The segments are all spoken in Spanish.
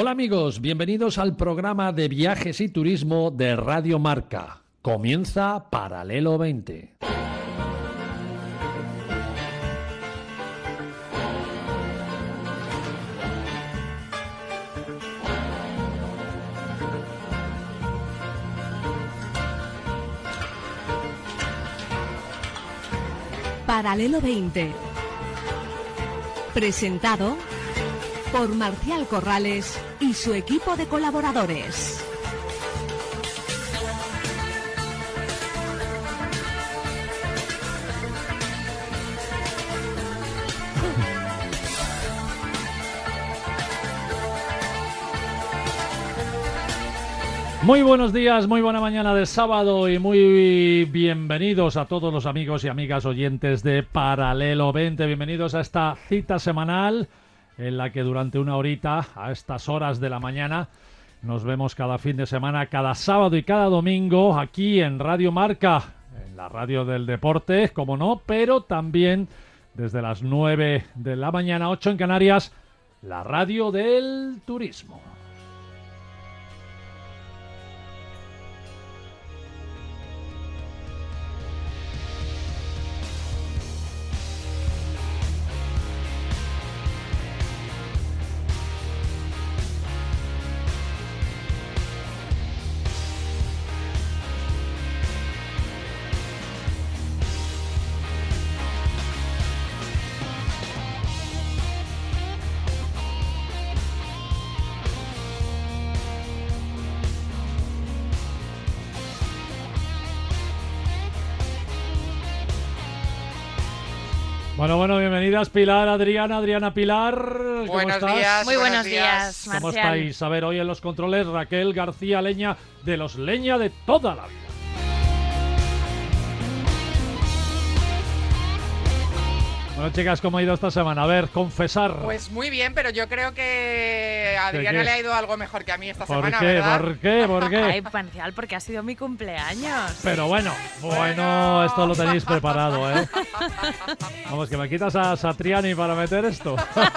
Hola amigos, bienvenidos al programa de viajes y turismo de Radio Marca. Comienza Paralelo 20. Paralelo 20. Presentado por Marcial Corrales y su equipo de colaboradores. Muy buenos días, muy buena mañana de sábado y muy bienvenidos a todos los amigos y amigas oyentes de Paralelo 20. Bienvenidos a esta cita semanal en la que durante una horita, a estas horas de la mañana, nos vemos cada fin de semana, cada sábado y cada domingo aquí en Radio Marca, en la radio del deporte, como no, pero también desde las 9 de la mañana, 8 en Canarias, la radio del turismo. Bueno, bienvenidas Pilar, Adriana, Pilar. Buenos días. Muy buenos días, Marcial. ¿Cómo estáis? A ver, hoy en los controles Raquel García Leña, de los Leña de toda la vida. Bueno, chicas, ¿cómo ha ido esta semana? A ver, confesar. Pues muy bien, pero yo creo que a Adriana le ha ido algo mejor que a mí esta semana, ¿verdad? ¿Por qué? Ay, Marcial, porque ha sido mi cumpleaños. Pero bueno, esto lo tenéis preparado, ¿eh? Vamos, que me quitas a Satriani para meter esto.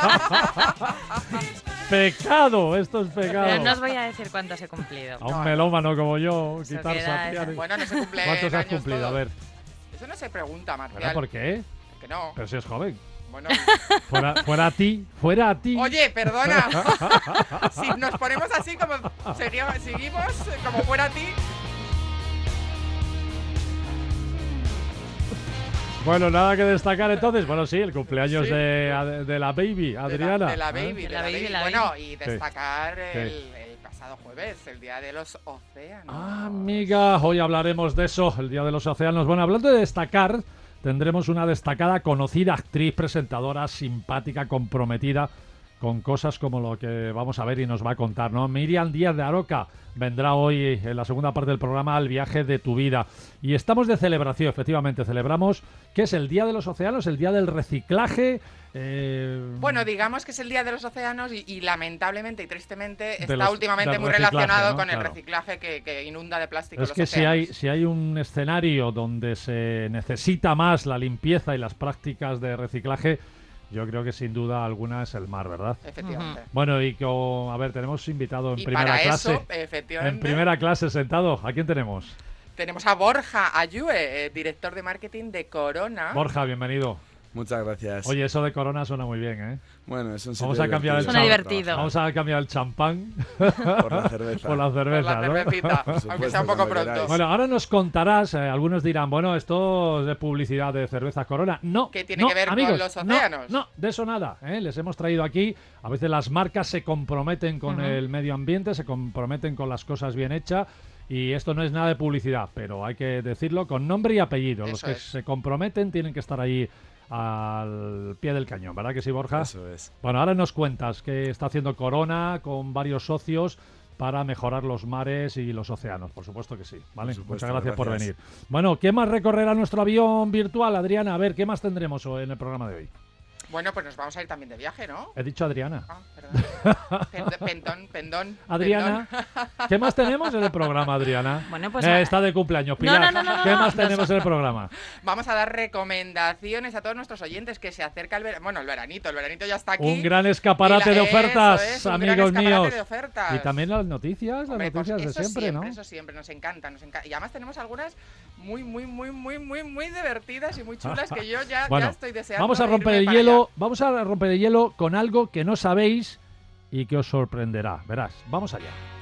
Pecado, esto es pecado. Pero no os voy a decir cuántos he cumplido. A un melómano como yo, Eso quitar Satriani. Bueno, no se cumple. ¿Cuántos has cumplido? Todos. A ver. Eso no se pregunta, Marcial. ¿Pero por qué? Que no. Pero si es joven. Bueno. Fuera a ti. Oye, perdona. Si nos ponemos así como seguimos como fuera a ti. Bueno, nada que destacar entonces. Bueno, sí, el cumpleaños sí. de la baby, Adriana. De la baby. Bueno, y destacar sí. el pasado jueves, el Día de los Océanos. Ah, amiga, hoy hablaremos de eso, el Día de los Océanos. Bueno, hablando de destacar, tendremos una destacada, conocida actriz, presentadora, simpática, comprometida con cosas como lo que vamos a ver y nos va a contar, ¿no? Miriam Díaz de Aroca vendrá hoy en la segunda parte del programa El viaje de tu vida. Y estamos de celebración, efectivamente, celebramos que es el Día de los Océanos, el Día del Reciclaje. Bueno, digamos que es el Día de los Océanos y lamentablemente y tristemente está últimamente muy relacionado, ¿no? Con el reciclaje que inunda de plástico los océanos. Es que si hay un escenario donde se necesita más la limpieza y las prácticas de reciclaje, yo creo que sin duda alguna es el mar, ¿verdad? Efectivamente. Bueno, a ver, tenemos invitado en primera para clase. Eso, efectivamente. En primera clase sentado. ¿A quién tenemos? Tenemos a Borja Ayue, director de marketing de Corona. Borja, bienvenido. Muchas gracias. Oye, eso de Corona suena muy bien, ¿eh? Bueno, es un Vamos a cambiar el suena divertido. Vamos a cambiar el champán por la cerveza. Por la cerveza, por la cervecita, ¿no? Aunque sea un poco pronto. Queráis. Bueno, ahora nos contarás, algunos dirán, bueno, esto es de publicidad de cervezas Corona. No, ¿qué tiene que ver amigos, con los océanos? No, de eso nada, ¿eh? Les hemos traído aquí, a veces las marcas se comprometen con el medio ambiente, se comprometen con las cosas bien hechas. Y esto no es nada de publicidad, pero hay que decirlo con nombre y apellido. Los que se comprometen tienen que estar ahí al pie del cañón, ¿verdad que sí, Borja? Eso es. Bueno, ahora nos cuentas qué está haciendo Corona con varios socios para mejorar los mares y los océanos. Por supuesto que sí, ¿vale? Muchas gracias por venir. Bueno, ¿qué más recorrerá nuestro avión virtual, Adriana? A ver, ¿qué más tendremos en el programa de hoy? Bueno, pues nos vamos a ir también de viaje, ¿no? He dicho Adriana. Perdón. Perdón. Adriana, ¿qué más tenemos en el programa, Adriana? Bueno, pues está de cumpleaños, Pilar. No. ¿Qué más tenemos en el programa? Vamos a dar recomendaciones a todos nuestros oyentes que se acerca el verano. Bueno, el veranito ya está aquí. Un gran escaparate de ofertas, eso es, amigos míos. De ofertas. Y también las noticias, Hombre, de siempre, ¿no? Eso siempre, nos encanta. Y además tenemos algunas muy divertidas y muy chulas que yo ya estoy deseando. Vamos a romper el hielo con algo que no sabéis y que os sorprenderá. Verás, vamos allá.